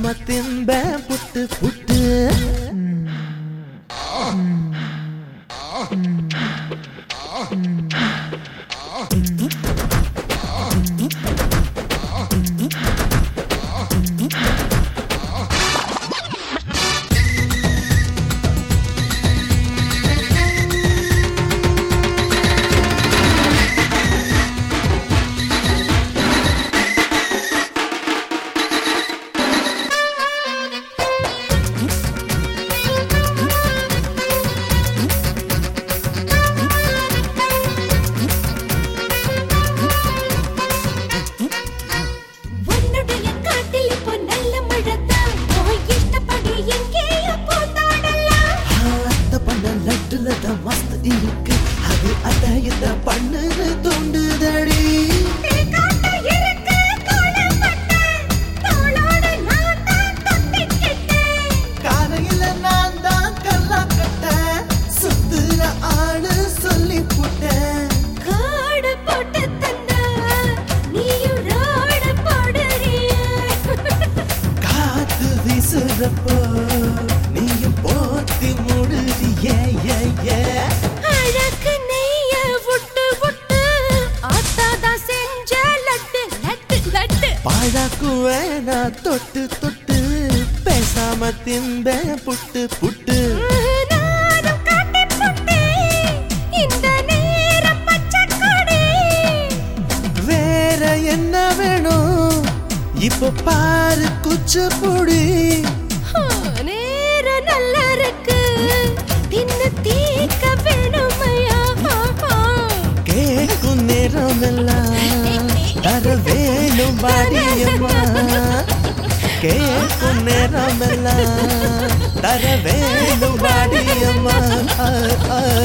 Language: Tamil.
பேசாம திம்ப புட்டு புட்டு மஸ்த் இருக்கு அது அதையத பண்ணுது தோண்டுதடி காலையில நான் தான் கல்லா கட்ட சுத்துற ஆளு சொல்லி புட்டேன் காடு போட்டு தந்தா நீயும் ரோடு போடுறிய காத்து வீசுறப்போ நீயும் போத்தி முடுறியே அழகு நெய்ய விட்டு விட்டு ஆத்தாதான் செஞ்ச லட்டு லட்டு லட்டு பாழாக்குவேனா தொட்டு தொட்டு பேசாம திம்ப புட்டு புட்டு நானும் காட்டி புட்டு இந்த நேரம் பச்சைக்கொடி வேற என்ன வேணும் இப்ப பாரு குச்சிப்புடி நேரம் நல்லா இருக்கு தின்னு தீக்க வேணுமையா கேட்கும் நேரம் எல்லாம் தர வேணும் பாடியம்மா கேட்கும் நேரம் எல்லாம் தர வேணும் பாடியம்மா